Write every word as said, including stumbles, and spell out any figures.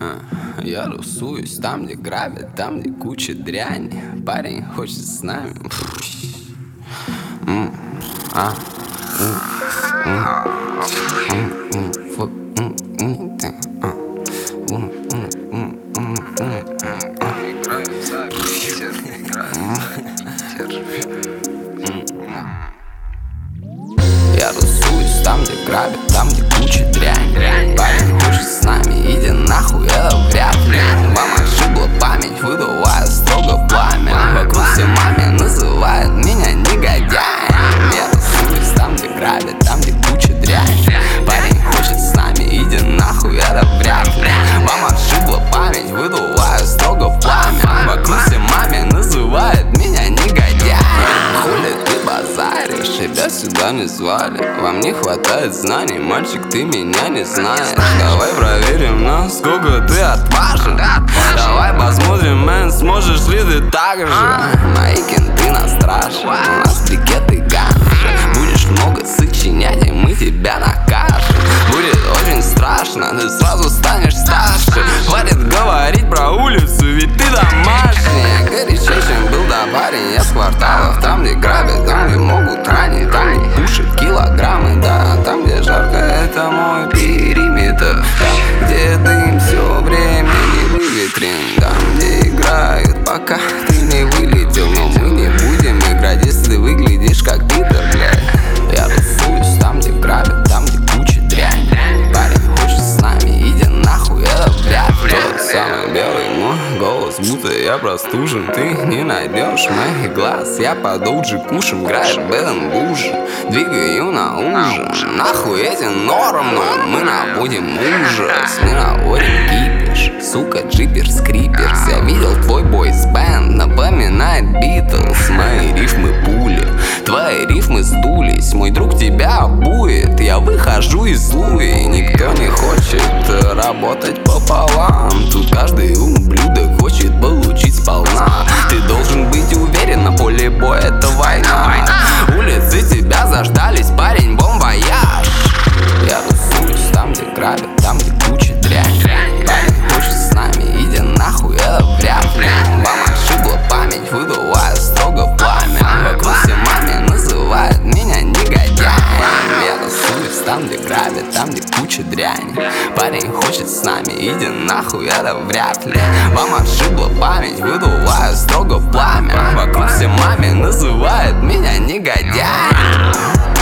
А, Я русуюсь там, где грабят, там, где куча дряни. Парень хочет с нами. М, а, м, м, м, м, фу, м, м, та, а, м, м, м, м, м, а. Играю за Питер, играю за Питер. Я русуюсь там, где грабят, там, где куча дряни. Парень хочет с нами, иди нахуй, это вряд ли. Вам ошибла память, выдувая строго пламя. Вокруг все маме называют меня негодяем. Я русуюсь там, где грабят, там, где куча дряни. Парень хочет с нами, иди нахуй, это вряд ли. Вам ошибла память, выдувая строго пламя. Вокруг все маме называют меня негодяем. Хули ты базаришь, тебя сюда не звали. Вам не хватает знаний, мальчик, ты меня не знаешь. Давай проверим, насколько ты отважен. Давай посмотрим, мэн, сможешь ли ты так же. Мои кенты на страже, у нас брикеты ганжи. Будешь много сочинять, и мы тебя накажем. Будет очень страшно, ты сразу станешь старше. Хватит говорить про улицу, ведь ты домашняя. Горячей, чем был до парень, я с кварталов. Там, где грабят, там, где могут ранить. Там, где пушат килограммы, да. Там, где жарко, это мой периметр. Там, где дым все время не выветрен. Там, где играют, пока ты не вылетел. Но мы не будем играть, если выглядишь как Питер, блядь. Я русуюсь там, где грабят, там, где куча дрянь. Парень хочет с нами, иди нахуй, это вряд ли. Тот самый белый мой голос, будто я простужен. Ты не найдешь моих глаз, я под оуджи кушем. Играет Бэдэн Бужи, двигаю на ужин. Нахуй эти нормы, мы наводим ужас. Мы наводим кипиш, сука, джипер, скриперс. Я видел твой бойсбенд, напоминает Битлз. Мои рифмы пули, твои рифмы сдулись. Мой друг тебя обует, я выхожу из Луи. Никто не хочет работать пополам. Тут каждый ублюдок хочет получить сполна. Ты должен быть уверен, на поле боя это война. Улицы тебя заждались, парень, бон вояж. Я тусуюсь там, где грабят, там, где куча дрянь. Парень хочет с нами, иди нахуй, это вряд ли. Вам ошибла память, выдувая строго пламя. Вокруг все маме называют меня негодяем. Я тусуюсь там, где грабят, там, где куча дряни. Парень хочет с нами, иди нахуй, это вряд ли. Вам ошибла память, выдувая строго пламя. Вокруг все маме называют меня негодяем.